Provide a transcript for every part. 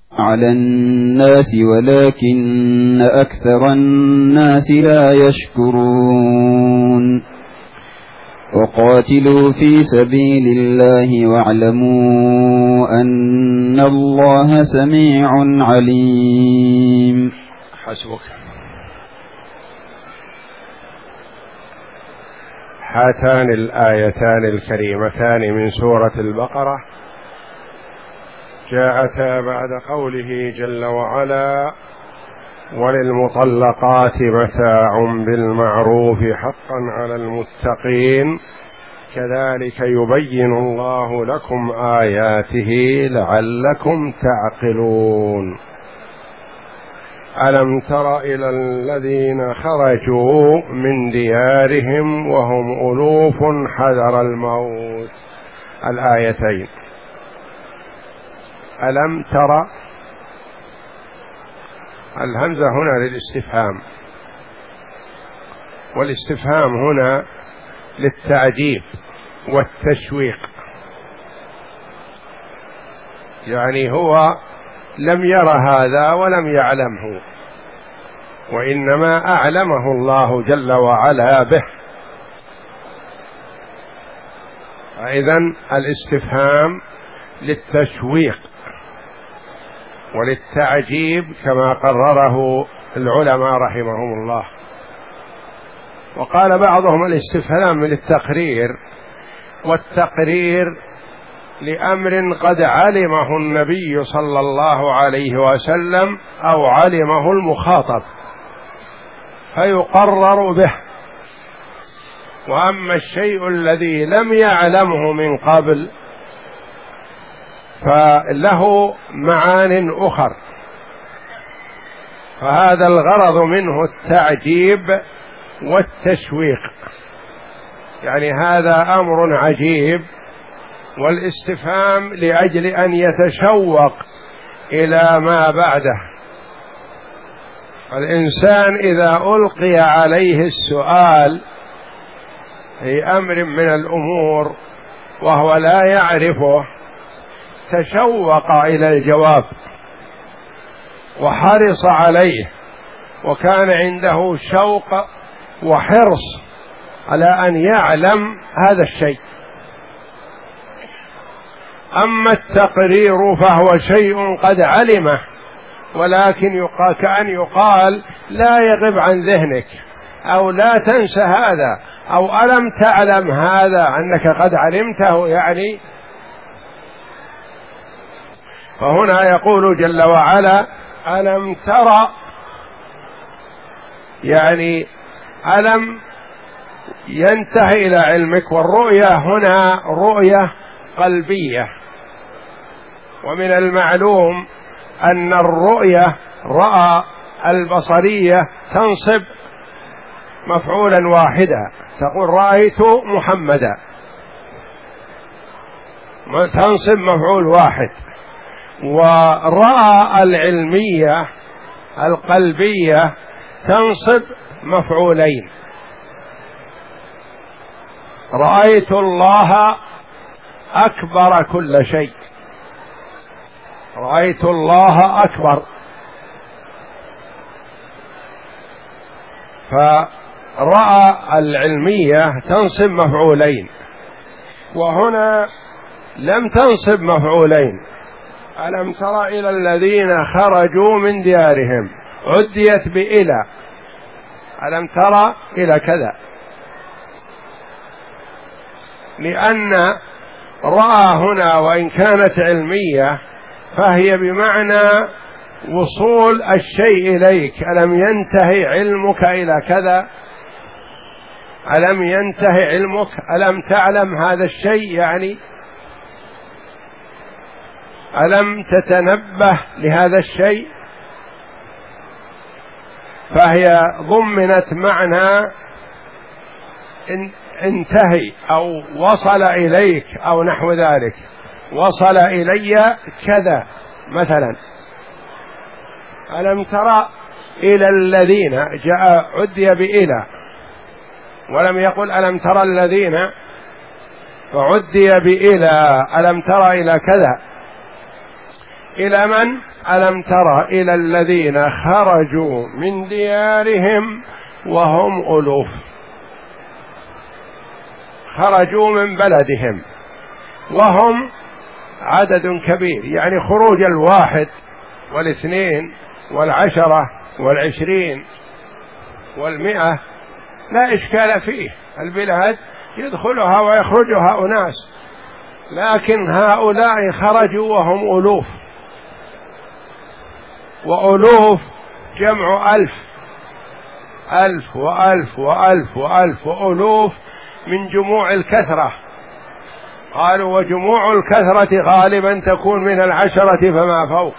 على الناس ولكن أكثر الناس لا يشكرون وقاتلوا في سبيل الله واعلموا أن الله سميع عليم. حسبك. هاتان الآيتان الكريمتان من سورة البقرة جاءتا بعد قوله جل وعلا: وللمطلقات متاع بالمعروف حقا على المتقين كذلك يبين الله لكم آياته لعلكم تعقلون. ألم تر إلى الذين خرجوا من ديارهم وهم ألوف حذر الموت. الآيتين. ألم تر، الهمزة هنا للاستفهام، والاستفهام هنا للتعجيب والتشويق، يعني هو لم ير هذا ولم يعلمه، وإنما أعلمه الله جل وعلا به. فإذن الاستفهام للتشويق وللتعجيب كما قرره العلماء رحمهم الله. وقال بعضهم الاستفهام للتقرير، والتقرير لأمر قد علمه النبي صلى الله عليه وسلم أو علمه المخاطب فيقرر به. وأما الشيء الذي لم يعلمه من قبل فله معان أخر، فهذا الغرض منه التعجيب والتشويق، يعني هذا أمر عجيب، والاستفهام لأجل أن يتشوق إلى ما بعده. الإنسان إذا ألقي عليه السؤال في أمر من الأمور وهو لا يعرفه تشوق إلى الجواب وحرص عليه، وكان عنده شوق وحرص على أن يعلم هذا الشيء. أما التقرير فهو شيء قد علمه، ولكن كأن يقال لا يغب عن ذهنك، أو لا تنسى هذا، أو ألم تعلم هذا أنك قد علمته يعني. فهنا يقول جل وعلا: ألم ترى، يعني ألم ينتهي إلى علمك. والرؤية هنا رؤية قلبية، ومن المعلوم أن الرؤية رأى البصرية تنصب مفعولا واحدا، تقول رأيت محمدا، تنصب مفعول واحد. ورأى العلمية القلبية تنصب مفعولين. رأيت الله أكبر كل شيء، رأيت الله أكبر، فرأى العلمية تنصب مفعولين، وهنا لم تنصب مفعولين. ألم تر إلى الذين خرجوا من ديارهم، عديت بإلى، ألم تر إلى كذا، لأن رأى هنا وإن كانت علمية فهي بمعنى وصول الشيء إليك. ألم ينتهي علمك إلى كذا، ألم ينتهي علمك، ألم تعلم هذا الشيء، يعني ألم تتنبه لهذا الشيء. فهي ضمنت معنى انتهي أو وصل إليك أو نحو ذلك. وصل إلي كذا مثلا. ألم ترى إلى الذين، جاء عدي بإلى ولم يقل ألم ترى الذين، فعدي بإلى. ألم ترى إلى كذا، إلى من؟ ألم تر إلى الذين خرجوا من ديارهم وهم ألوف، خرجوا من بلدهم وهم عدد كبير، يعني خروج 1 و2 و10 و20 و100 لا إشكال فيه، البلاد يدخلها ويخرجها أناس، لكن هؤلاء خرجوا وهم ألوف، وألوف جمع 1000، 1000 و1000 و1000 و1000 وألوف من جموع الكثرة. قالوا وجموع الكثرة غالبا تكون من 10 فما فوق.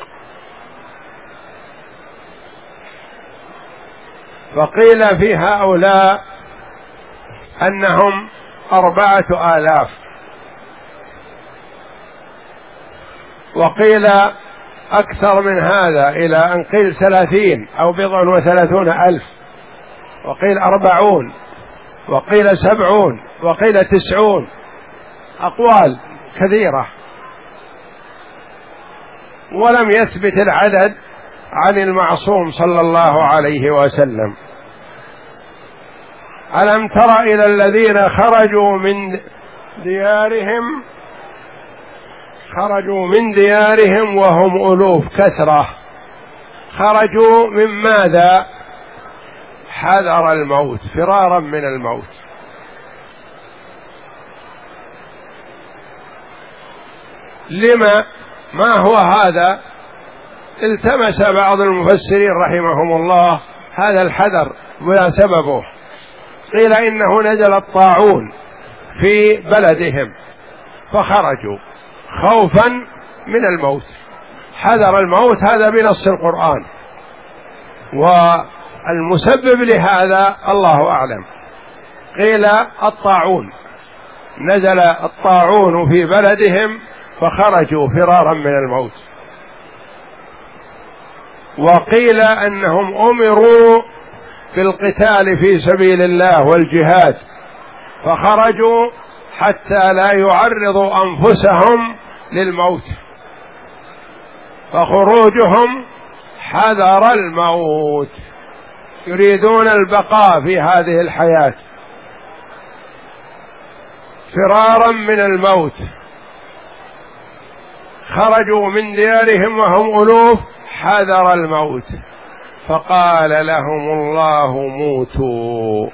فقيل في هؤلاء أنهم 4000، وقيل أكثر من هذا إلى أن قيل 30 أو 30 وقيل 40 وقيل 70 وقيل 90، أقوال كثيرة، ولم يثبت العدد عن المعصوم صلى الله عليه وسلم. ألم تر إلى الذين خرجوا من ديارهم وهم ألوف كثرة، خرجوا من ماذا؟ حذر الموت، فرارا من الموت. لما؟ ما هو هذا؟ التمس بعض المفسرين رحمهم الله هذا الحذر ولا سببه. قيل إنه نزل الطاعون في بلدهم فخرجوا خوفا من الموت، حذر الموت، هذا بنص القرآن، والمسبب لهذا الله أعلم. قيل الطاعون، نزل الطاعون في بلدهم فخرجوا فرارا من الموت. وقيل أنهم أمروا بالقتال في سبيل الله والجهاد فخرجوا حتى لا يعرضوا أنفسهم للموت، فخروجهم حذر الموت، يريدون البقاء في هذه الحياة فرارا من الموت. خرجوا من ديارهم وهم ألوف حذر الموت، فقال لهم الله موتوا،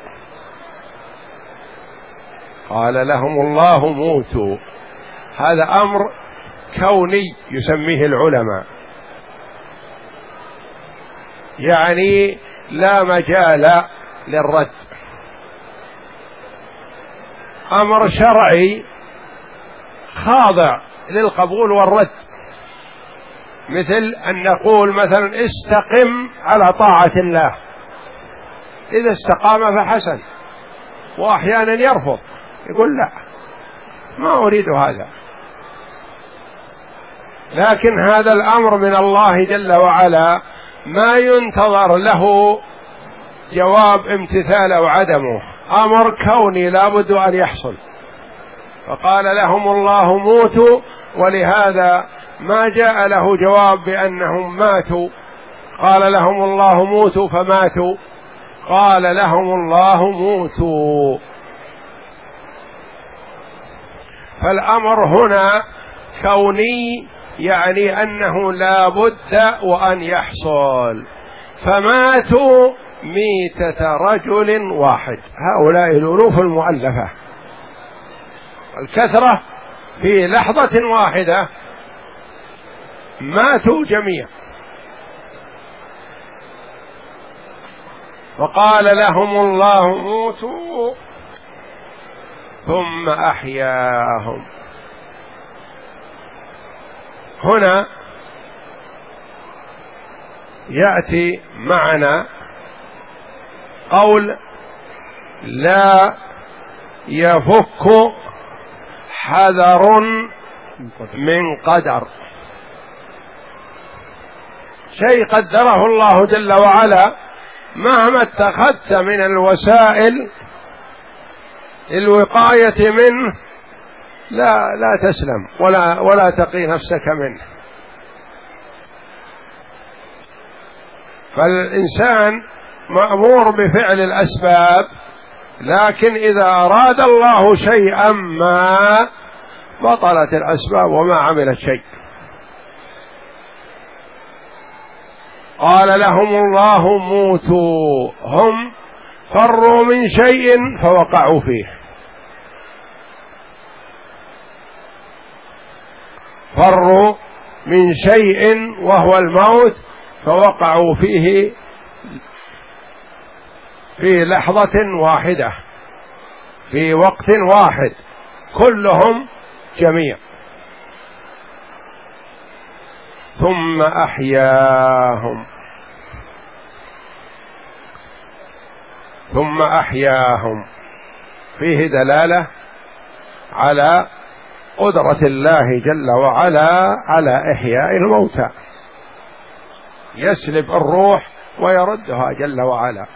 قال لهم الله موتوا. هذا أمر كوني يسميه العلماء، يعني لا مجال للرد، أمر شرعي خاضع للقبول والرد، مثل أن نقول مثلا استقم على طاعة الله، إذا استقام فحسن، وأحيانا يرفض يقول لا ما أريد هذا، لكن هذا الأمر من الله جل وعلا ما ينتظر له جواب امتثال أو عدمه، أمر كوني لا بد أن يحصل. فقال لهم الله موتوا، ولهذا ما جاء له جواب بأنهم ماتوا، قال لهم الله موتوا فماتوا، قال لهم الله موتوا. فالأمر هنا كوني، يعني أنه لا بد وأن يحصل، فماتوا ميتة رجل واحد. هؤلاء الألوف المؤلفة الكثرة في لحظة واحدة ماتوا جميعا. وقال لهم الله موتوا ثم أحياهم. هنا يأتي معنا قول لا يفك حذر من قدر، شيء قدره الله جل وعلا مهما اتخذت من الوسائل الوقاية منه لا تسلم ولا تقي نفسك منه. فالإنسان مأمور بفعل الأسباب، لكن إذا أراد الله شيئا ما بطلت الأسباب وما عملت شيء. قال لهم الله موتوا، هم فروا من شيء فوقعوا فيه، فروا من شيء وهو الموت فوقعوا فيه في لحظة واحدة، في وقت واحد، كلهم جميع. ثم أحياهم، ثم أحياهم فيه دلالة على قدرة الله جل وعلا على إحياء الموتى، يسلب الروح ويردها جل وعلا.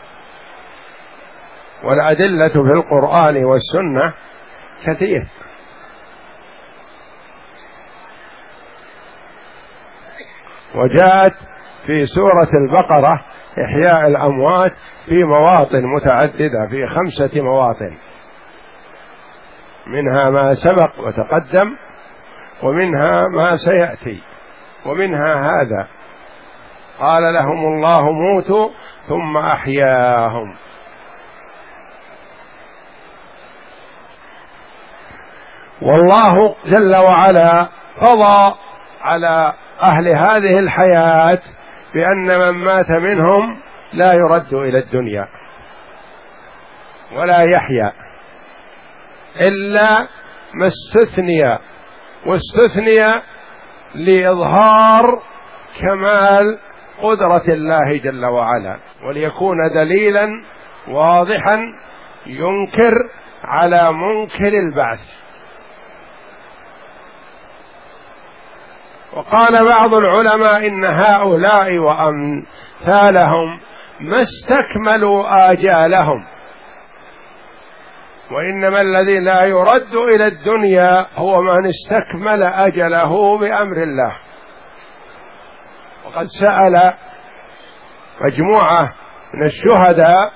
والأدلة في القرآن والسنة كثير. وجاءت في سورة البقرة إحياء الأموات في مواطن متعددة، في 5 مواطن، منها ما سبق وتقدم، ومنها ما سيأتي، ومنها هذا. قال لهم الله موتوا ثم أحياهم. والله جل وعلا قضى على أهل هذه الحياة بأن من مات منهم لا يرد إلى الدنيا ولا يحيا إلا ما استثني، واستثني لإظهار كمال قدرة الله جل وعلا، وليكون دليلا واضحا ينكر على منكر البعث. وقال بعض العلماء إن هؤلاء وأمثالهم ما استكملوا آجالهم، وإنما الذي لا يرد إلى الدنيا هو من استكمل أجله بأمر الله. وقد سأل مجموعة من الشهداء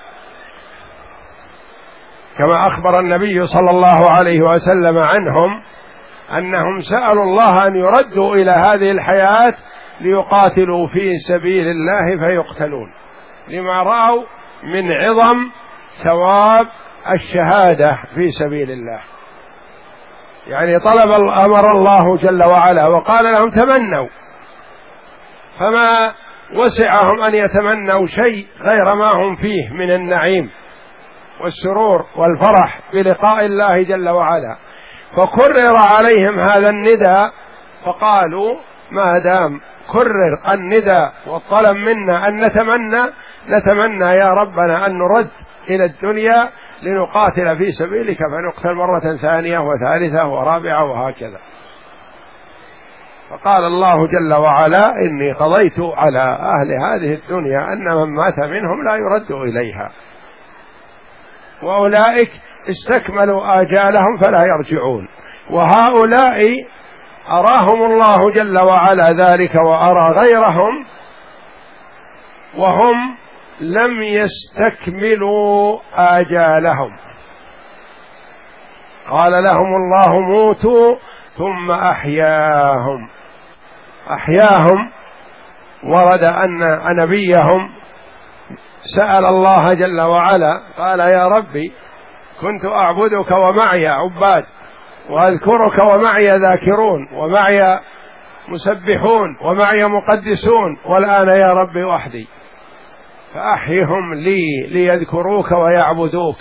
كما أخبر النبي صلى الله عليه وسلم عنهم أنهم سألوا الله أن يردوا إلى هذه الحياة ليقاتلوا في سبيل الله فيقتلون، لما رأوا من عظم ثواب الشهادة في سبيل الله. يعني أمر الله جل وعلا وقال لهم تمنوا، فما وسعهم أن يتمنوا شيء غير ما هم فيه من النعيم والسرور والفرح بلقاء الله جل وعلا. فكرر عليهم هذا النداء، فقالوا ما دام كرر النداء والطلب منا أن نتمنى يا ربنا أن نرد إلى الدنيا لنقاتل في سبيلك فنقتل مرة ثانية وثالثة ورابعة وهكذا. فقال الله جل وعلا إني قضيت على أهل هذه الدنيا أن من مات منهم لا يرد إليها، وأولئك استكملوا آجالهم فلا يرجعون. وهؤلاء أراهم الله جل وعلا ذلك وأرى غيرهم وهم لم يستكملوا آجالهم. قال لهم الله موتوا ثم أحياهم. أحياهم ورد أن نبيهم سأل الله جل وعلا قال يا ربي كنت أعبدك ومعي عباد، وأذكرك ومعي ذاكرون، ومعي مسبحون، ومعي مقدسون، والآن يا ربي وحدي، فأحيهم لي ليذكروك ويعبدوك.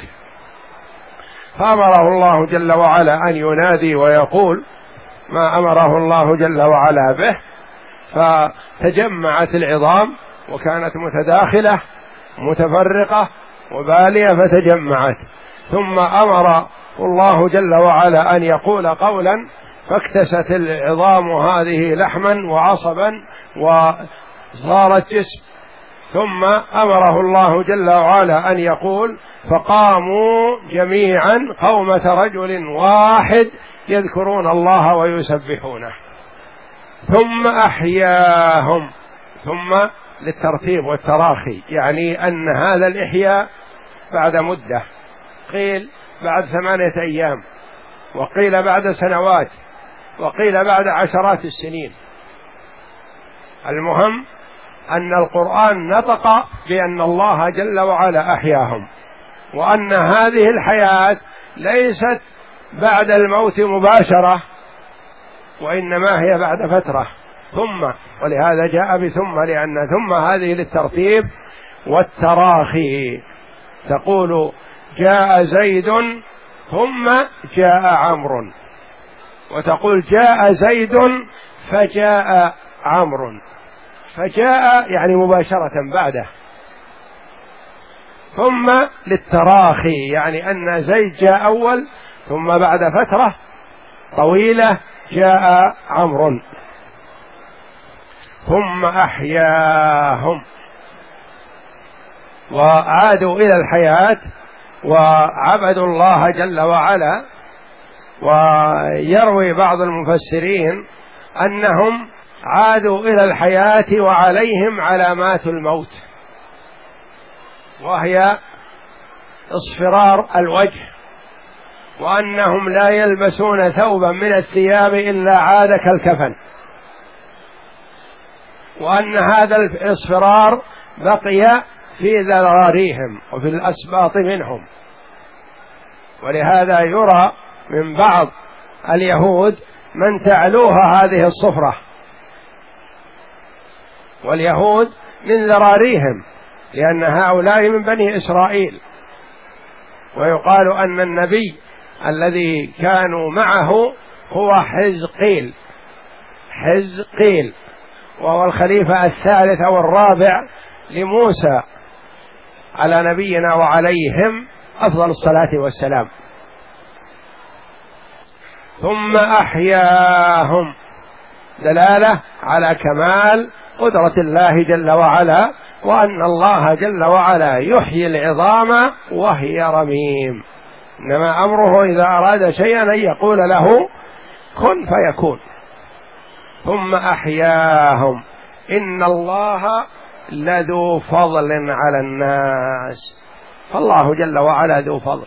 فأمره الله جل وعلا أن ينادي ويقول ما أمره الله جل وعلا به، فتجمعت العظام وكانت متداخلة متفرقة وبالية فتجمعت، ثم أمر الله جل وعلا أن يقول قولا فاكتست العظام هذه لحما وعصبا وصارت جسم، ثم أمره الله جل وعلا أن يقول فقاموا جميعا قومة رجل واحد يذكرون الله ويسبحونه، ثم أحياهم ثم للترتيب والتراخي، يعني أن هذا الإحياء بعد مدة، قيل بعد 8 أيام، وقيل بعد سنوات، وقيل بعد عشرات السنين. المهم أن القرآن نطق بأن الله جل وعلا أحياهم، وأن هذه الحياة ليست بعد الموت مباشرة، وإنما هي بعد فترة. ثم، ولهذا جاء بثم، لأن ثم هذه للترتيب والتراخي. تقول جاء زيد ثم جاء عمرو، وتقول جاء زيد فجاء عمرو، فجاء يعني مباشرة بعده. ثم للتراخي، يعني أن زيد جاء أول، ثم بعد فترة طويلة جاء عمرو. ثم أحياهم، وعادوا إلى الحياة وعبدوا الله جل وعلا. ويروي بعض المفسرين أنهم عادوا إلى الحياة وعليهم علامات الموت، وهي اصفرار الوجه، وأنهم لا يلبسون ثوبا من الثياب إلا عاد كالكفن، وأن هذا الاصفرار بقي في ذراريهم وفي الأسباط منهم. ولهذا يرى من بعض اليهود من تعلوها هذه الصفرة، واليهود من ذراريهم، لأن هؤلاء من بني إسرائيل. ويقال أن النبي الذي كانوا معه هو حزقيل، وهو الخليفة الثالث أو الرابع لموسى على نبينا وعليهم أفضل الصلاة والسلام. ثم أحياهم، دلالة على كمال قدرة الله جل وعلا، وأن الله جل وعلا يحيي العظام وهي رميم. إنما أمره إذا أراد شيئا أن يقول له كن فيكون. ثم أحياهم، إن الله لذو فضل على الناس، فالله جل وعلا ذو فضل،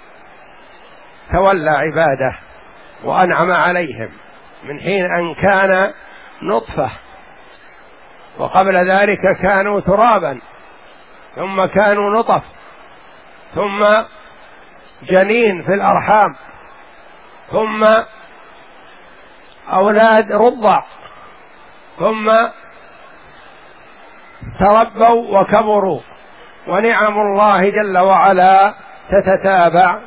تولى عباده وأنعم عليهم من حين أن كان نطفة، وقبل ذلك كانوا ترابا، ثم كانوا نطف، ثم جنين في الأرحام، ثم أولاد رضع، ثم تربوا وكبروا. ونعم الله جل وعلا تتتابع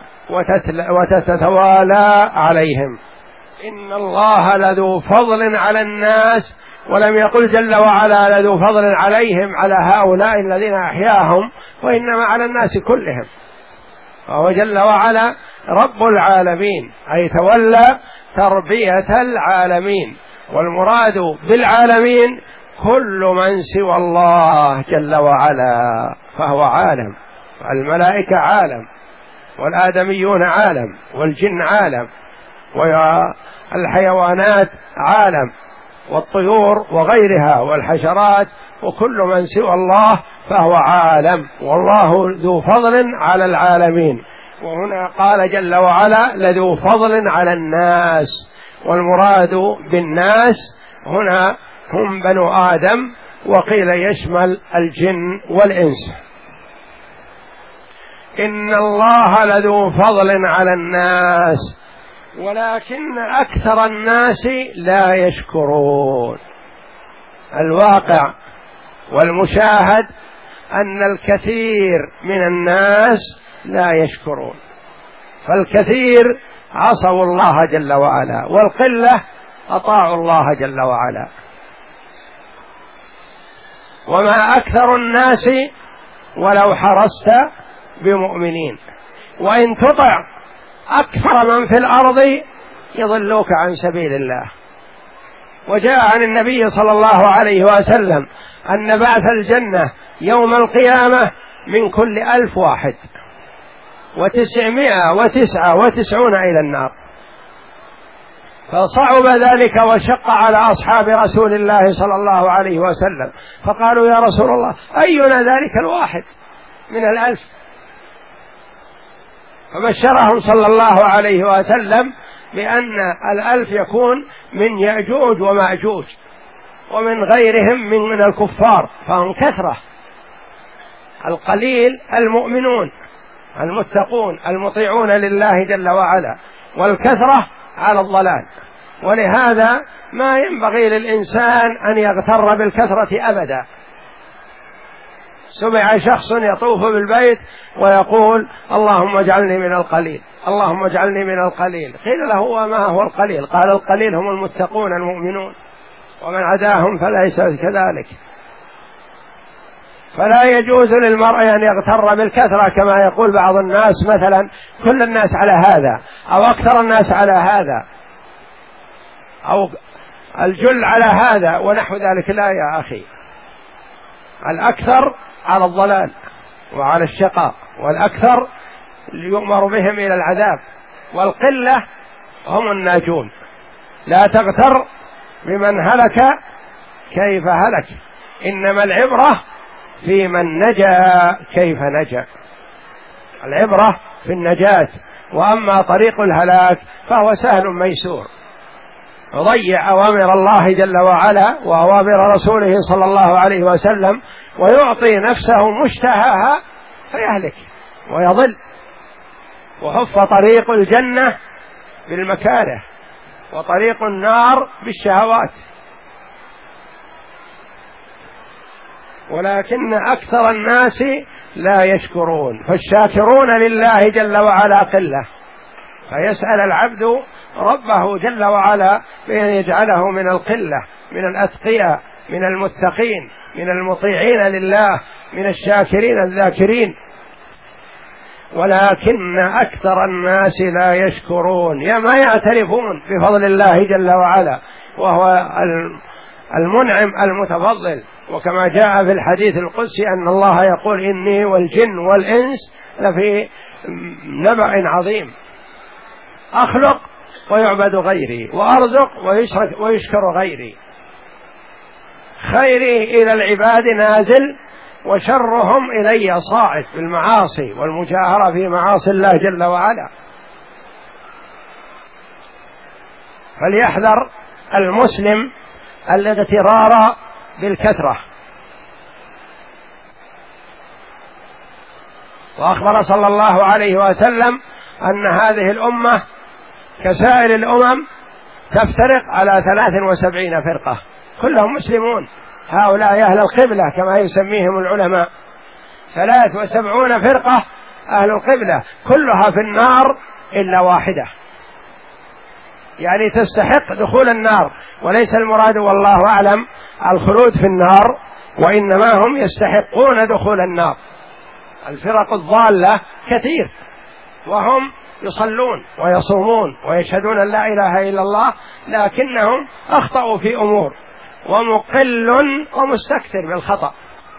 وتتوالى عليهم. إن الله لذو فضل على الناس، ولم يقل جل وعلا لذو فضل عليهم على هؤلاء الذين أحياهم، وإنما على الناس كلهم. وهو جل وعلا رب العالمين، أي تولى تربية العالمين، والمراد بالعالمين كل من سوى الله جل وعلا، فهو عالم، الملائكة عالم، والآدميون عالم، والجن عالم، والحيوانات عالم، والطيور وغيرها والحشرات، وكل من سوى الله فهو عالم، والله ذو فضل على العالمين. وهنا قال جل وعلا لذو فضل على الناس، والمراد بالناس هنا هم بنو آدم، وقيل يشمل الجن والإنس. إن الله لذو فضل على الناس ولكن أكثر الناس لا يشكرون. الواقع والمشاهد أن الكثير من الناس لا يشكرون، فالكثير عصوا الله جل وعلا، والقلة أطاعوا الله جل وعلا. وما أكثر الناس ولو حرصت بمؤمنين، وإن تطع أكثر من في الأرض يضلوك عن سبيل الله. وجاء عن النبي صلى الله عليه وسلم أن بعث الجنة يوم القيامة من كل 1000 واحد، 999 إلى النار. فصعب ذلك وشق على أصحاب رسول الله صلى الله عليه وسلم، فقالوا يا رسول الله أينا ذلك الواحد من 1000؟ فبشرهم صلى الله عليه وسلم بأن 1000 يكون من يأجوج ومأجوج ومن غيرهم من الكفار، فهم كثرة. القليل المؤمنون المتقون المطيعون لله جل وعلا، والكثرة على الضلال. ولهذا ما ينبغي للإنسان أن يغتر بالكثرة أبدا. سمع شخص يطوف بالبيت ويقول اللهم اجعلني من القليل، اللهم اجعلني من القليل. قيل له وما هو القليل؟ قال القليل هم المتقون المؤمنون، ومن عداهم فليس كذلك. فلا يجوز للمرء أن يغتر بالكثرة كما يقول بعض الناس، مثلا كل الناس على هذا، أو أكثر الناس على هذا، أو الجل على هذا ونحو ذلك. لا يا أخي، الأكثر على الضلال وعلى الشقاء، والأكثر يؤمر بهم إلى العذاب، والقلة هم الناجون. لا تغتر بمن هلك كيف هلك، إنما العبرة في من نجا كيف نجا. العبرة في النجاة، وأما طريق الهلاك فهو سهل ميسور. يضيع أوامر الله جل وعلا وأوامر رسوله صلى الله عليه وسلم، ويعطي نفسه مشتهاها فيهلك ويضل. وحف طريق الجنة بالمكاره، وطريق النار بالشهوات. ولكن أكثر الناس لا يشكرون، فالشاكرون لله جل وعلا قلة. فيسأل العبد ربه جل وعلا بأن يجعله من القلة، من الأتقياء، من المتقين، من المطيعين لله، من الشاكرين الذاكرين. ولكن أكثر الناس لا يشكرون، يا ما يعترفون بفضل الله جل وعلا، وهو المنعم المتفضل. وكما جاء في الحديث القدسي أن الله يقول إني والجن والإنس لفي نبأ عظيم، أخلق ويعبد غيري، وأرزق ويشكر غيري. خيري إلى العباد نازل، وشرهم إلي صاعد بالمعاصي والمجاهرة في معاصي الله جل وعلا. فليحذر المسلم الاغترار بالكثرة. وأخبر صلى الله عليه وسلم أن هذه الأمة كسائر الأمم تفترق على 73 فرقة، كلهم مسلمون. هؤلاء أهل القبلة كما يسميهم العلماء، 73 فرقة أهل القبلة، كلها في النار إلا واحدة، يعني تستحق دخول النار. وليس المراد والله أعلم الخلود في النار، وإنما هم يستحقون دخول النار. الفرق الضالة كثير، وهم يصلون ويصومون ويشهدون أن لا إله إلا الله، لكنهم أخطأوا في أمور، ومقل ومستكثر بالخطأ.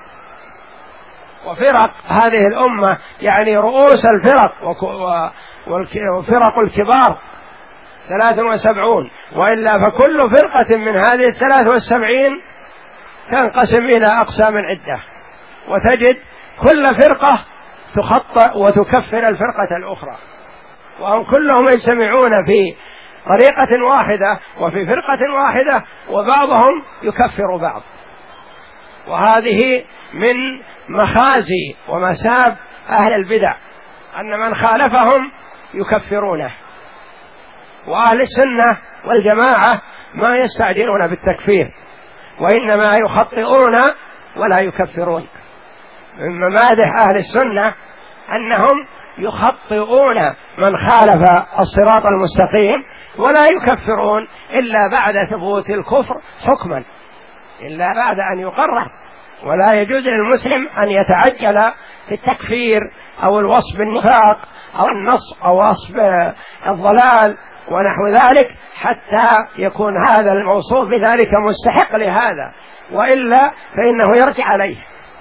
وفرق هذه الأمة يعني رؤوس الفرق وفرق الكبار 73، وإلا فكل فرقة من هذه 73 تنقسم إلى أقسام عدة، وتجد كل فرقة تخطئ وتكفر الفرقة الأخرى، وهم كلهم يجتمعون في طريقة واحدة وفي فرقة واحدة، وبعضهم يكفر بعض. وهذه من مخازي ومساب أهل البدع، أن من خالفهم يكفرونه. وأهل السنة والجماعة ما يستعجلون بالتكفير، وإنما يخطئون ولا يكفرون. من ممادح أهل السنة أنهم يخطئون من خالف الصراط المستقيم، ولا يكفرون إلا بعد ثبوت الكفر حكما، إلا بعد أن يقرر. ولا يجوز للمسلم أن يتعجل في التكفير أو الوصف بالنفاق أو النصب أو وصف الضلال ونحو ذلك، حتى يكون هذا الموصوف بذلك مستحق لهذا، وإلا فإنه يرجع عليه.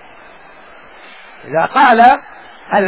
إذا قال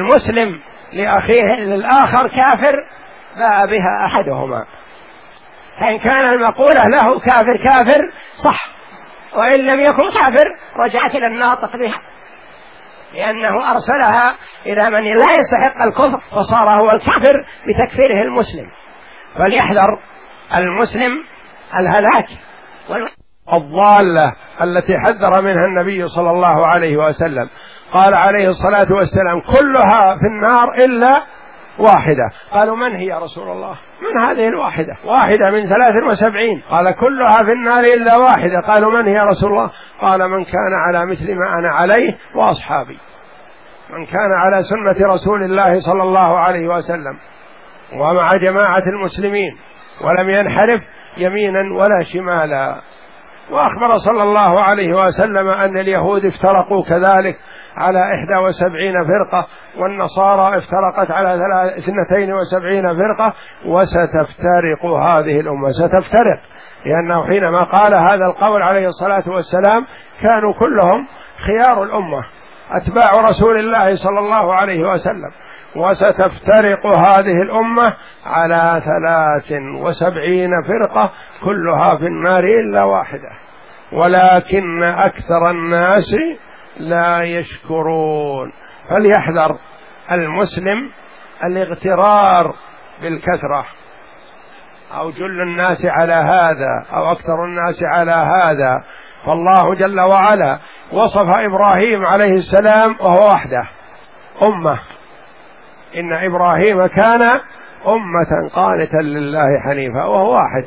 المسلم لأخيه للآخر كافر باء بها أحدهما، فإن كان المقولة له كافر كافر صح، وإن لم يكن كافر رجعت إلى الناطق بها، لأنه أرسلها إلى من لا يستحق الكفر فصار هو الكافر بتكفيره المسلم. فليحذر المسلم الهلاك الضالة التي حذر منها النبي صلى الله عليه وسلم. قال عليه الصلاة والسلام: كلها في النار إلا واحدة. قالوا: من هي يا رسول الله؟ من هذه الواحدة؟ واحدة من 73. قال: كلها في النار إلا واحدة. قالوا: من هي يا رسول الله؟ قال: من كان على مثل ما أنا عليه وأصحابي، من كان على سنة رسول الله صلى الله عليه وسلم ومع جماعة المسلمين ولم ينحرف يمينا ولا شمالا. وأخبر صلى الله عليه وسلم أن اليهود افترقوا كذلك على 71 فرقة، والنصارى افترقت على 72 فرقة، وستفترق هذه الأمة. ستفترق لأنه حينما قال هذا القول عليه الصلاة والسلام كانوا كلهم خيار الأمة أتباع رسول الله صلى الله عليه وسلم. وستفترق هذه الأمة على 73 فرقة كلها في النار إلا واحدة، ولكن أكثر الناس لا يشكرون. فليحذر المسلم الاغترار بالكثرة، أو جل الناس على هذا أو أكثر الناس على هذا. فالله جل وعلا وصف إبراهيم عليه السلام وهو وحده أمة: إن إبراهيم كان أمة قانتا لله حنيفا، وهو واحد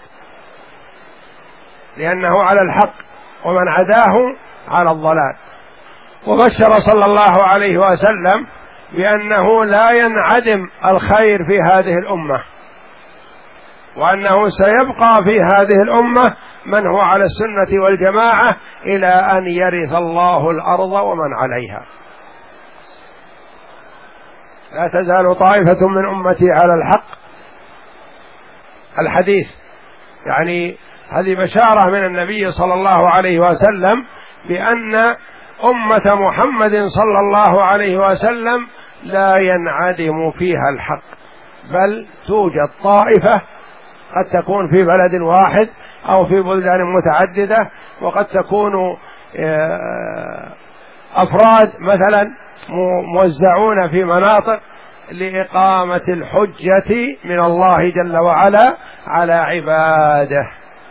لأنه على الحق، ومن عداه على الضلال. وبشر صلى الله عليه وسلم بأنه لا ينعدم الخير في هذه الأمة، وأنه سيبقى في هذه الأمة من هو على السنة والجماعة إلى أن يرث الله الأرض ومن عليها. لا تزال طائفة من أمتي على الحق. الحديث يعني هذه بشارة من النبي صلى الله عليه وسلم بأن أمة محمد صلى الله عليه وسلم لا ينعدم فيها الحق، بل توجد طائفة قد تكون في بلد واحد أو في بلدان متعددة، وقد تكون أفراد مثلا موزعون في مناطق لإقامة الحجة من الله جل وعلا على عباده،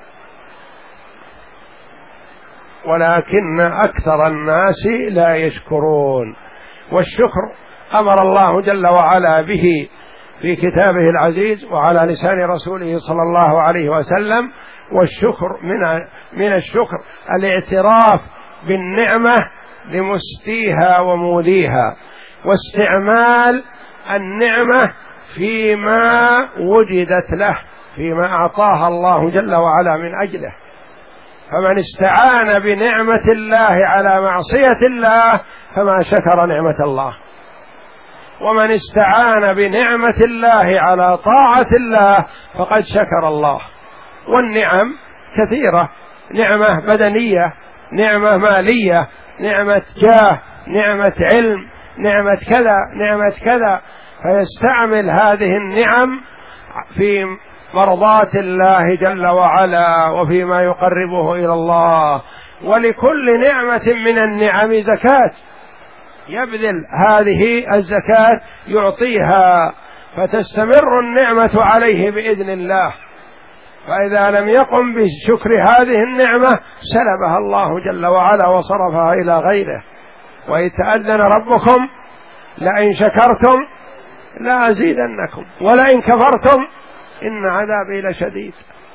ولكن أكثر الناس لا يشكرون. والشكر أمر الله جل وعلا به في كتابه العزيز وعلى لسان رسوله صلى الله عليه وسلم. والشكر من الشكر الاعتراف بالنعمة لمستيها وموليها، واستعمال النعمة فيما وجدت له، فيما أعطاها الله جل وعلا من أجله. فمن استعان بنعمة الله على معصية الله فما شكر نعمة الله، ومن استعان بنعمة الله على طاعة الله فقد شكر الله. والنعم كثيرة: نعمة بدنية، نعمة مالية، نعمة جاه، نعمة علم، نعمة كذا، نعمة كذا. فيستعمل هذه النعم في مرضاة الله جل وعلا وفيما يقربه إلى الله. ولكل نعمة من النعم زكاة، يبذل هذه الزكاة يعطيها، فتستمر النعمة عليه بإذن الله. فإذا لم يقم بشكر هذه النعمة سلبها الله جل وعلا وصرفها إلى غيره. وإذ تأذن ربكم لئن شكرتم لأزيدنكم ولئن كفرتم إن عذابي لشديد.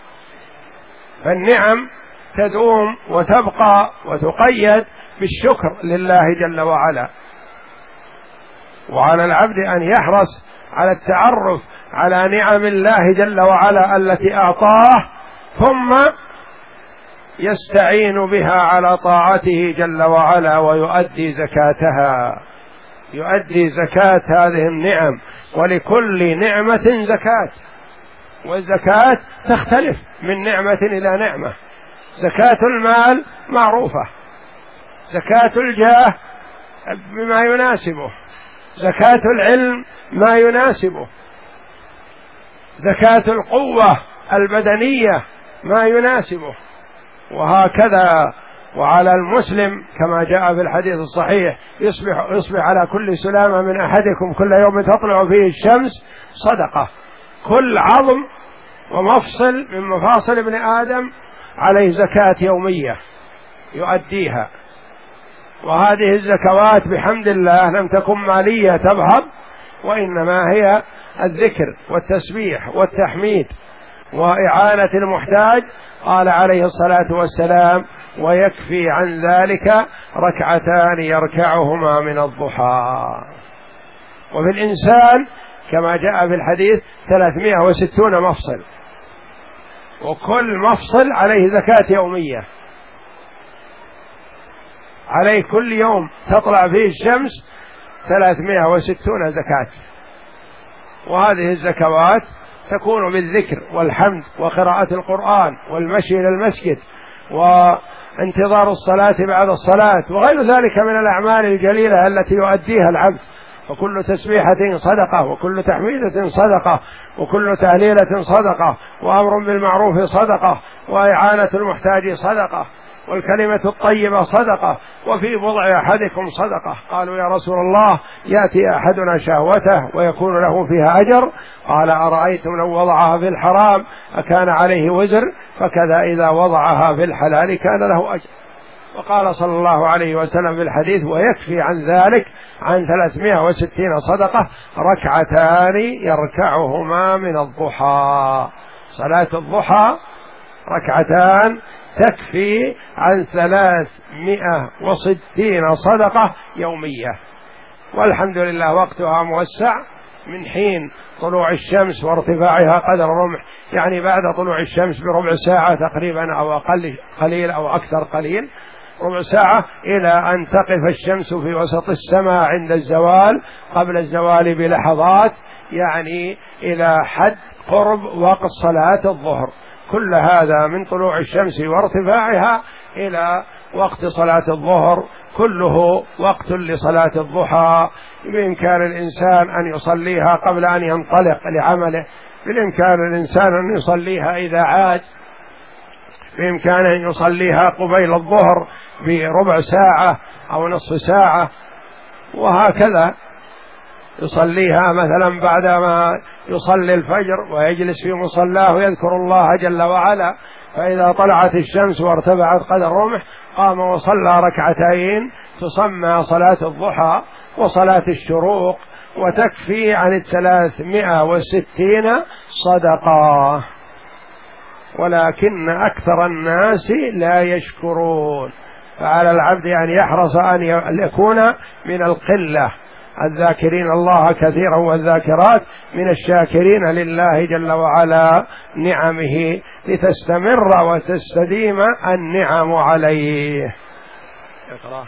فالنعم تدوم وتبقى وتقيد بالشكر لله جل وعلا. وعلى العبد أن يحرص على التعرف على نعم الله جل وعلا التي أعطاه، ثم يستعين بها على طاعته جل وعلا ويؤدي زكاتها، يؤدي زكاة هذه النعم. ولكل نعمة زكاة، والزكاة تختلف من نعمة إلى نعمة. زكاة المال معروفة، زكاة الجاه بما يناسبه، زكاة العلم ما يناسبه، زكاة القوة البدنية ما يناسبه. وهكذا وعلى المسلم كما جاء في الحديث الصحيح يصبح على كل سلامة من أحدكم كل يوم تطلع فيه الشمس صدقة. كل عظم ومفصل من مفاصل ابن آدم عليه زكاة يومية يؤديها. وهذه الزكوات بحمد الله لم تكن مالية تذهب، وإنما هي الذكر والتسبيح والتحميد وإعانة المحتاج. قال عليه الصلاة والسلام: ويكفي عن ذلك ركعتان يركعهما من الضحى. وفي الإنسان كما جاء في الحديث 360 مفصل، وكل مفصل عليه زكاة يومية، عليه كل يوم تطلع فيه الشمس 360 زكاة. وهذه الزكوات تكون بالذكر والحمد وقراءة القرآن والمشي إلى المسجد وانتظار الصلاة بعد الصلاة وغير ذلك من الأعمال الجليلة التي يؤديها العبد. وكل تسبيحة صدقة، وكل تحميدة صدقة، وكل تهليلة صدقة، وأمر بالمعروف صدقة، وإعانة المحتاج صدقة، والكلمة الطيبة صدقة، وفي بضع أحدكم صدقة. قالوا: يا رسول الله، يأتي أحدنا شهوته ويكون له فيها أجر؟ قال: أرأيتم لو وضعها في الحرام أكان عليه وزر؟ فكذا إذا وضعها في الحلال كان له أجر. وقال صلى الله عليه وسلم في الحديث: ويكفي عن ذلك عن 360 صدقة ركعتان يركعهما من الضحى. صلاة الضحى ركعتان تكفي عن 360 صدقة يومية. والحمد لله وقتها موسع من حين طلوع الشمس وارتفاعها قدر رمح، يعني بعد طلوع الشمس بربع ساعة تقريبا أو أقل قليل أو أكثر قليل، ربع ساعة، إلى أن تقف الشمس في وسط السماء عند الزوال قبل الزوال بلحظات، يعني إلى حد قرب وقت صلاة الظهر. كل هذا من طلوع الشمس وارتفاعها إلى وقت صلاة الظهر كله وقت لصلاة الضحى. بإمكان الإنسان أن يصليها قبل أن ينطلق لعمله، بإمكان الإنسان أن يصليها إذا عاد، بإمكانه أن يصليها قبيل الظهر بربع ساعة أو نصف ساعة، وهكذا يصليها مثلا بعدما يصلي الفجر ويجلس في مصلاه ويذكر الله جل وعلا، فإذا طلعت الشمس وارتفعت قدر رمح قام وصلى ركعتين تسمى صلاة الضحى وصلاة الشروق، وتكفي عن 360 صدقة. ولكن أكثر الناس لا يشكرون، فعلى العبد أن يحرص أن يكون من القلة الذاكرين الله كثيرا والذاكرات، من الشاكرين لله جل وعلا نعمه، لتستمر وتستديم النعم عليه. اقرأ.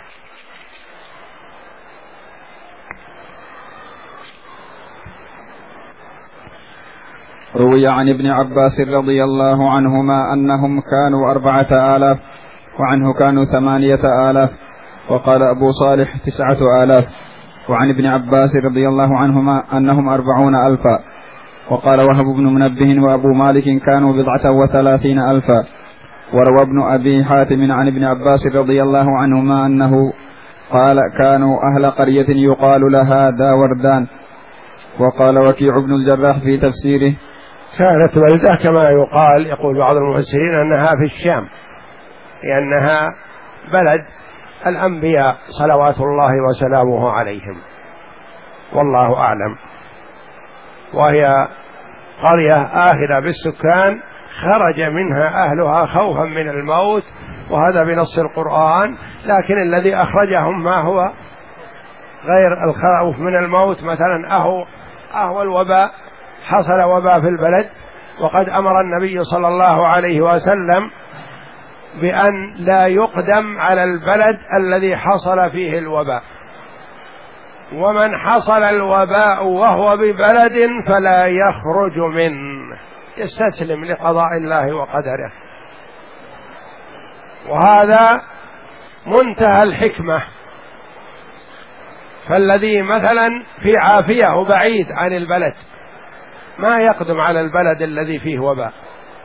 روي عن ابن عباس رضي الله عنهما أنهم كانوا 4000 وعنه كانوا 8000، وقال أبو صالح 9000. وعن ابن عباس رضي الله عنهما أنهم 40,000، وقال وهب بن منبه وأبو مالك كانوا 30 ألفا. وروى ابن أبي حاتم عن ابن عباس رضي الله عنهما أنه قال كانوا أهل قرية يقال لها داوردان. وقال وكيع بن الجراح في تفسيره كانت بلدة كما يقول بعض المفسرين أنها في الشام، لأنها بلد الأنبياء صلوات الله وسلامه عليهم، والله أعلم. وهي قرية آخرة بالسكان خرج منها أهلها خوفا من الموت، وهذا بنص القرآن. لكن الذي أخرجهم ما هو غير الخوف من الموت، مثلا أهو الوباء، حصل وباء في البلد، وقد أمر النبي صلى الله عليه وسلم بأن لا يقدم على البلد الذي حصل فيه الوباء، ومن حصل الوباء وهو ببلد فلا يخرج منه، يستسلم لقضاء الله وقدره. وهذا منتهى الحكمة. فالذي مثلا في عافية وبعيد عن البلد ما يقدم على البلد الذي فيه وباء،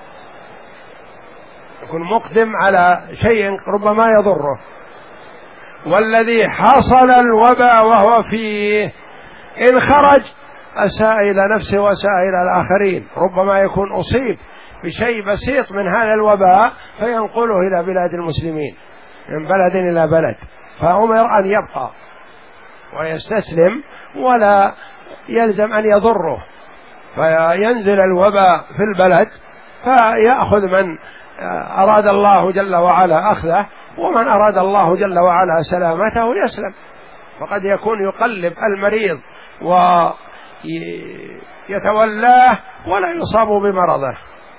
يكون مقدم على شيء ربما يضره. والذي حصل الوباء وهو فيه إن خرج أساء إلى نفسه وأساء إلى الآخرين، ربما يكون أصيب بشيء بسيط من هذا الوباء فينقله إلى بلاد المسلمين من بلد إلى بلد، فأمر أن يبقى ويستسلم ولا يلزم أن يضره، فينزل الوباء في البلد فيأخذ من أراد الله جل وعلا أخذه، ومن أراد الله جل وعلا سلامته يسلم. فقد يكون يقلب المريض ويتولاه ولا يصاب بمرضه،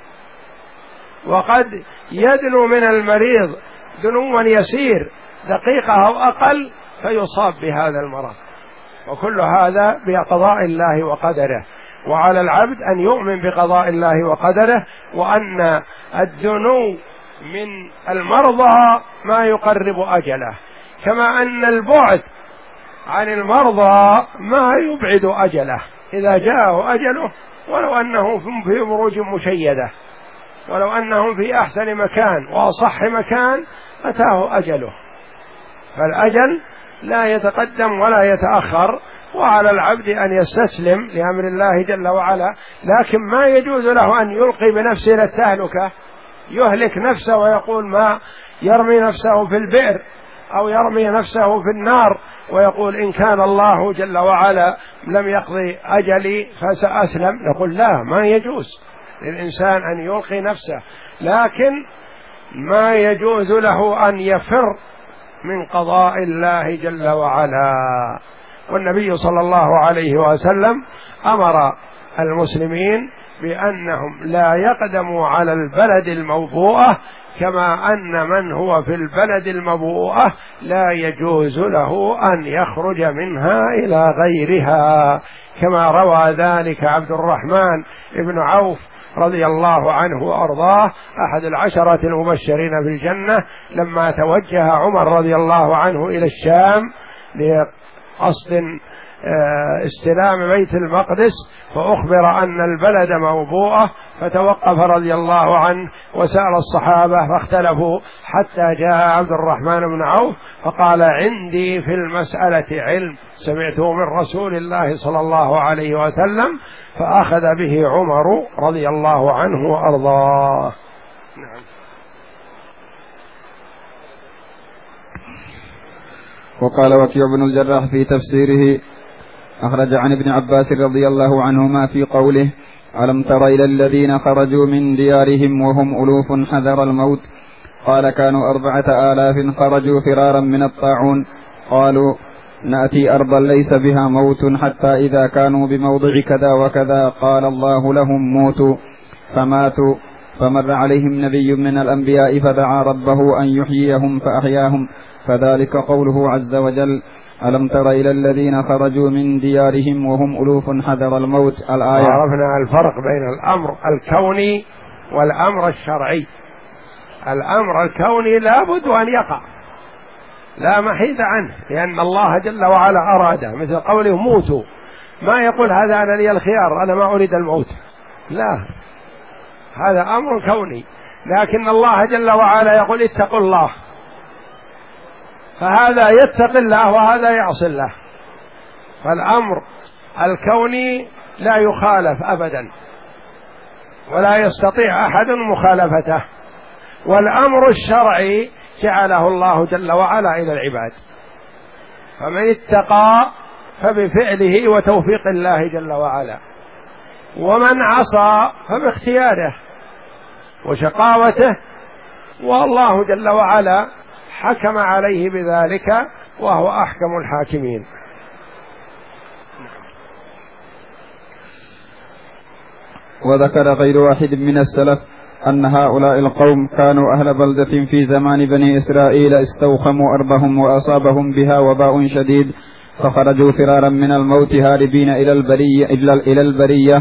وقد يدنو من المريض دنوا يسير دقيقة أو أقل فيصاب بهذا المرض، وكل هذا بقضاء الله وقدره. وعلى العبد أن يؤمن بقضاء الله وقدره، وأن الدنو من المرضى ما يقرب أجله، كما أن البعد عن المرضى ما يبعد أجله. إذا جاءه أجله ولو أنهم في بروج مشيدة، ولو أنهم في أحسن مكان وأصح مكان أتاه أجله، فالأجل لا يتقدم ولا يتأخر، وعلى العبد أن يستسلم لأمر الله جل وعلا. لكن ما يجوز له أن يلقي بنفسه إلى التهلكة، يهلك نفسه ويقول ما يرمي نفسه في البئر أو يرمي نفسه في النار ويقول إن كان الله جل وعلا لم يقضي أجلي فسأسلم. نقول لا، ما يجوز للإنسان أن يلقي نفسه، لكن ما يجوز له أن يفر من قضاء الله جل وعلا. والنبي صلى الله عليه وسلم أمر المسلمين بأنهم لا يقدموا على البلد الموبوءة، كما أن من هو في البلد الموبوءة لا يجوز له أن يخرج منها إلى غيرها، كما روى ذلك عبد الرحمن بن عوف رضي الله عنه وأرضاه أحد العشرة المبشرين بالجنة، لما توجه عمر رضي الله عنه إلى الشام لقصد استلام بيت المقدس، فأخبر أن البلد موبوءة، فتوقف رضي الله عنه وسأل الصحابة فاختلفوا حتى جاء عبد الرحمن بن عوف فقال عندي في المسألة علم سمعته من رسول الله صلى الله عليه وسلم، فأخذ به عمر رضي الله عنه وأرضاه. نعم. وقال وكيع بن الجراح في تفسيره أخرج عن ابن عباس رضي الله عنهما في قوله ألم تر إلى الذين خرجوا من ديارهم وهم ألوف حذر الموت، قال كانوا 4000 خرجوا فرارا من الطاعون، قالوا نأتي أرضا ليس بها موت حتى إذا كانوا بموضع كذا وكذا قال الله لهم موتوا، فماتوا، فمر عليهم نبي من الأنبياء فدعا ربه أن يحييهم فأحياهم، فذلك قوله عز وجل ألم تر إلى الذين خرجوا من ديارهم وهم ألوف حذر الموت. الآية. عرفنا الفرق بين الأمر الكوني والأمر الشرعي. الأمر الكوني لا بد أن يقع، لا محيد عنه، لأن الله جل وعلا أراده، مثل قوله موتوا، ما يقول هذا أنا لي الخيار أنا ما أريد الموت، لا، هذا أمر كوني. لكن الله جل وعلا يقول اتقوا الله، فهذا يتقي الله وهذا يعصي الله، فالأمر الكوني لا يخالف أبدا ولا يستطيع أحد مخالفته، والأمر الشرعي جعله الله جل وعلا إلى العباد، فمن اتقى فبفعله وتوفيق الله جل وعلا، ومن عصى فباختياره وشقاوته، والله جل وعلا حكم عليه بذلك وهو أحكم الحاكمين. وذكر غير واحد من السلف أن هؤلاء القوم كانوا أهل بلدة في زمان بني إسرائيل استوخموا أرضهم وأصابهم بها وباء شديد، فخرجوا فرارا من الموت هاربين إلى البرية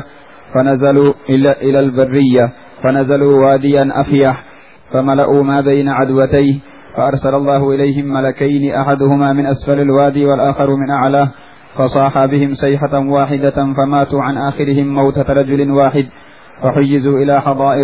فنزلوا واديا أفيح فملأوا ما بين عدوتيه، فأرسل الله إليهم ملكين أحدهما من أسفل الوادي والآخر من أعلاه، فصاح بهم صيحة واحدة فماتوا عن آخرهم موتة رجل واحد، فحيزوا إلى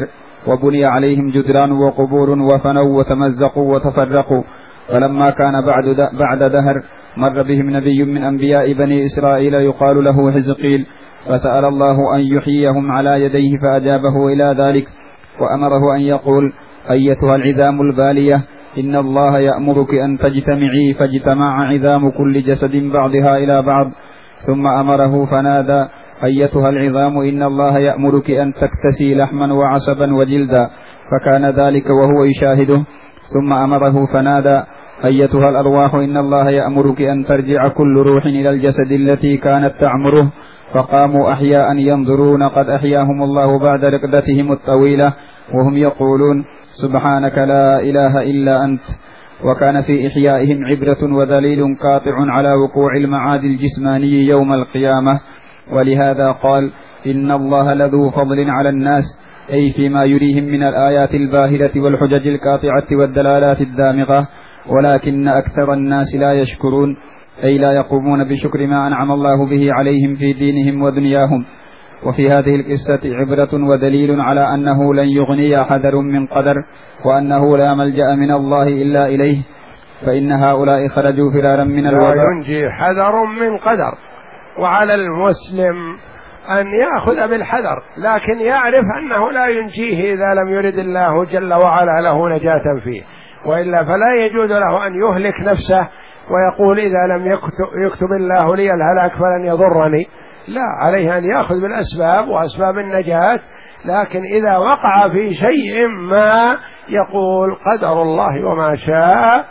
وبني عليهم جدران وقبور وفنوا وتمزقوا وتفرقوا. فلما كان بعد دهر مر بهم نبي من أنبياء بني إسرائيل يقال له حزقيل، فسأل الله أن يحييهم على يديه فأجابه إلى ذلك، وأمره أن يقول: أيتها العظام البالية، إن الله يأمرك أن تجتمعي، فاجتمع عظام كل جسد بعضها إلى بعض. ثم أمره فنادى: أيتها العظام، إن الله يأمرك أن تكتسي لحما وعصبا وجلدا، فكان ذلك وهو يشاهده. ثم أمره فنادى: أيتها الأرواح، إن الله يأمرك أن ترجع كل روح إلى الجسد التي كانت تعمره. فقاموا أحياء ينظرون قد أحياهم الله بعد رقدتهم الطويلة، وهم يقولون: سبحانك لا إله إلا أنت. وكان في إحيائهم عبرة ودليل قاطع على وقوع المعاد الجسماني يوم القيامة. ولهذا قال: إن الله لذو فضل على الناس، أي فيما يريهم من الآيات الباهرة والحجج القاطعة والدلالات الدامغة، ولكن أكثر الناس لا يشكرون، أي لا يقومون بشكر ما أنعم الله به عليهم في دينهم ودنياهم. وفي هذه القصة عبرة ودليل على أنه لن يغني حذر من قدر، وأنه لا ملجأ من الله إلا إليه، فإن هؤلاء خرجوا فرارا من الوباء. لا ينجي حذر من قدر، وعلى المسلم أن يأخذ بالحذر، لكن يعرف أنه لا ينجيه إذا لم يرد الله جل وعلا له نجاة فيه، وإلا فلا يجوز له أن يهلك نفسه ويقول إذا لم يكتب الله لي الهلاك فلن يضرني. لا، عليه أن يأخذ بالأسباب وأسباب النجاة، لكن إذا وقع في شيء ما يقول قدر الله وما شاء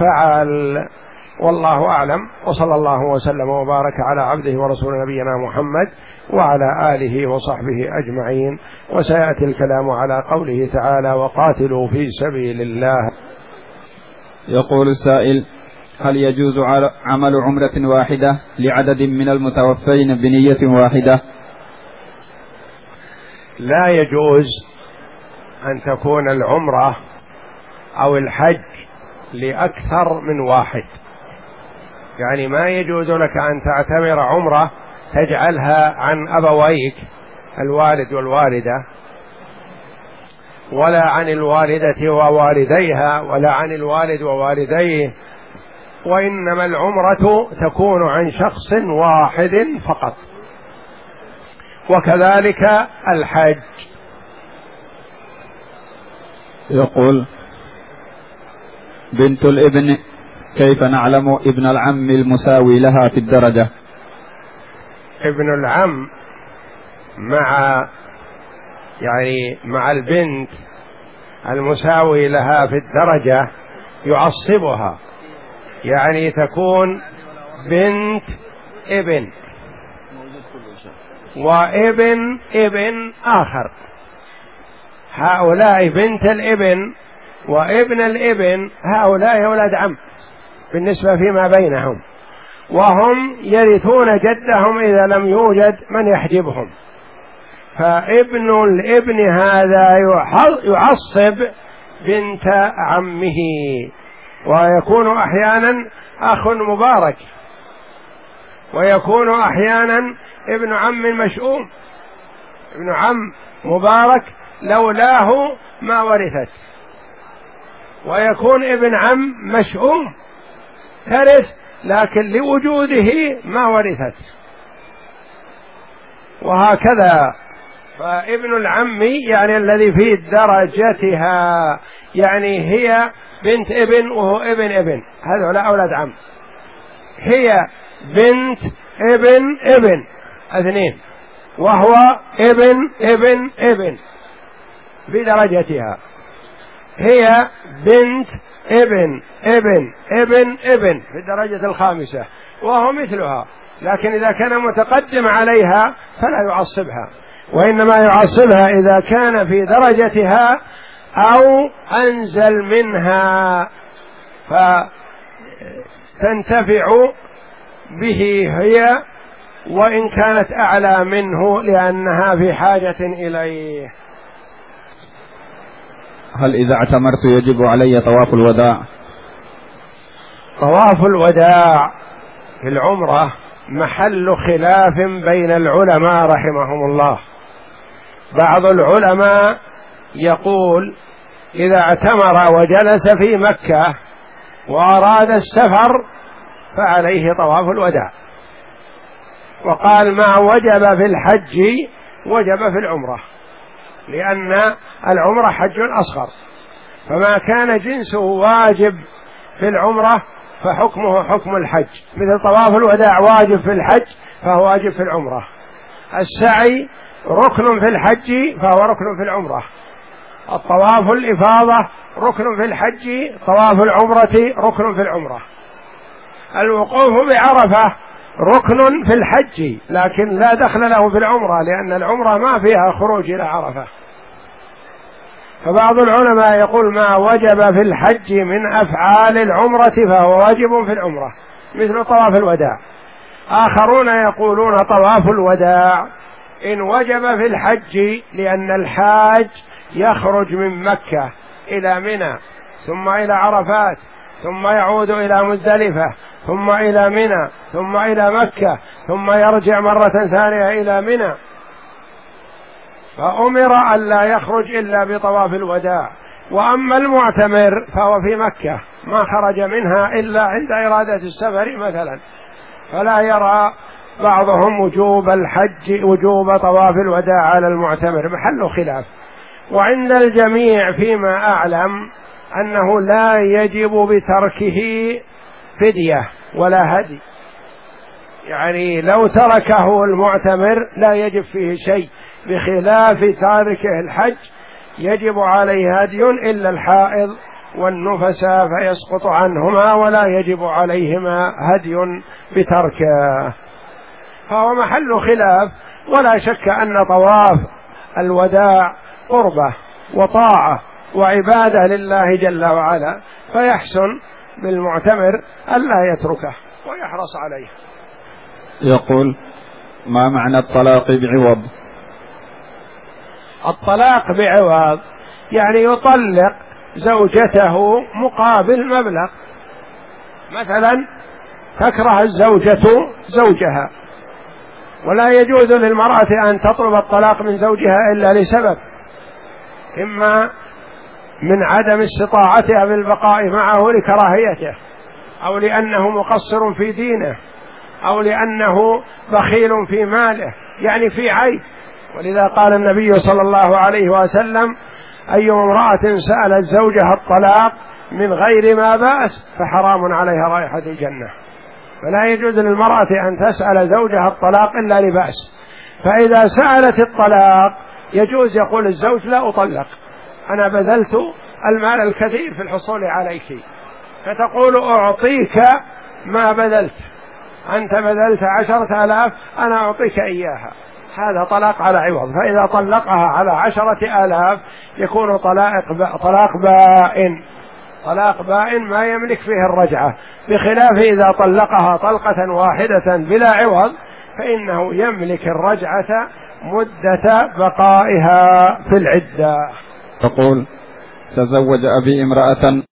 فعل. والله أعلم، وصلى الله وسلم وبارك على عبده ورسول نبينا محمد وعلى آله وصحبه أجمعين. وسيأتي الكلام على قوله تعالى: وقاتلوا في سبيل الله. يقول السائل: هل يجوز عمل عمرة واحدة لعدد من المتوفين بنية واحدة؟ لا يجوز أن تكون العمرة أو الحج لأكثر من واحد، يعني ما يجوز لك أن تعتبر عمرة تجعلها عن أبويك الوالد والوالدة، ولا عن الوالدة ووالديها، ولا عن الوالد ووالديه، وإنما العمرة تكون عن شخص واحد فقط، وكذلك الحج. يقول: بنت الابن كيف نعلم ابن العم المساوي لها في الدرجة؟ ابن العم مع البنت المساوي لها في الدرجة يعصبها، يعني تكون بنت ابن وابن ابن آخر. هؤلاء بنت الابن وابن الابن هؤلاء أولاد عم بالنسبة فيما بينهم، وهم يرثون جدهم إذا لم يوجد من يحجبهم. فابن الابن هذا يعصب بنت عمه، ويكون أحيانا أخ مبارك، ويكون أحيانا ابن عم مشؤوم، ابن عم مبارك لولاه ما ورثت، ويكون ابن عم مشؤوم ترث لكن لوجوده ما ورثت، وهكذا. فابن العم يعني الذي في درجتها، يعني هي بنت ابن وهو ابن ابن، هذول أولاد عم. هي بنت ابن ابن اثنين، وهو ابن ابن ابن بدرجتها. هي بنت ابن ابن ابن ابن في الدرجة الخامسة، وهو مثلها، لكن إذا كان متقدم عليها فلا يعصبها، وإنما يعصبها إذا كان في درجتها أو أنزل منها، فتنتفع به هي وإن كانت أعلى منه لأنها في حاجة إليه. هل إذا اعتمرت يجب علي طواف الوداع؟ طواف الوداع في العمرة محل خلاف بين العلماء رحمهم الله. بعض العلماء يقول إذا اعتمر وجلس في مكة وأراد السفر فعليه طواف الوداع، وقال ما وجب في الحج وجب في العمرة، لأن العمرة حج أصغر، فما كان جنسه واجب في العمرة فحكمه حكم الحج، مثل طواف الوداع واجب في الحج فهو واجب في العمرة، السعي ركن في الحج فهو ركن في العمرة، الطواف الإفاضة ركن في الحج، طواف العمرة ركن في العمرة، الوقوف بعرفة ركن في الحج لكن لا دخل له في العمرة، لأن العمرة ما فيها خروج إلى عرفة. فبعض العلماء يقول ما وجب في الحج من أفعال العمرة فهو واجب في العمرة مثل طواف الوداع. آخرون يقولون طواف الوداع إن وجب في الحج لأن الحاج يخرج من مكة إلى منى ثم إلى عرفات ثم يعود إلى مزدلفة ثم إلى منى ثم إلى مكة ثم يرجع مرة ثانية إلى منى، فأمر ألا يخرج إلا بطواف الوداع. وأما المعتمر فهو في مكة ما خرج منها إلا عند إرادة السفر مثلا، فلا يرى بعضهم وجوب طواف الوداع على المعتمر، محل خلاف. وعند الجميع فيما أعلم أنه لا يجب بتركه فدية ولا هدي، يعني لو تركه المعتمر لا يجب فيه شيء، بخلاف تاركه الحج يجب عليه هدي إلا الحائض والنفساء فيسقط عنهما ولا يجب عليهما هدي بتركه، فهو محل خلاف. ولا شك أن طواف الوداع قربة وطاعة وعبادة لله جل وعلا، فيحسن بالمعتمر ألا يتركه ويحرص عليه. يقول ما معنى الطلاق بعوض؟ الطلاق بعوض يعني يطلق زوجته مقابل مبلغ، مثلا تكره الزوجة زوجها ولا يجوز للمرأة أن تطلب الطلاق من زوجها إلا لسبب، إما من عدم استطاعتها بالبقاء معه لكراهيته، أو لأنه مقصر في دينه، أو لأنه بخيل في ماله، يعني في عيب. ولذا قال النبي صلى الله عليه وسلم أي امرأة سألت زوجها الطلاق من غير ما بأس فحرام عليها رائحة الجنة. فلا يجوز للمرأة أن تسأل زوجها الطلاق إلا لبأس، فإذا سألت الطلاق يجوز يقول الزوج لا أطلق، أنا بذلت المال الكثير في الحصول عليك، فتقول أعطيك ما بذلت، أنت بذلت 10,000 أنا أعطيك إياها، هذا طلاق على عوض. فإذا طلقها على 10,000 يكون طلاق بائن، طلاق بائن ما يملك فيه الرجعة، بخلاف إذا طلقها طلقة واحدة بلا عوض فإنه يملك الرجعة مدة بقائها في العدة. تقول تزوج أبي امرأة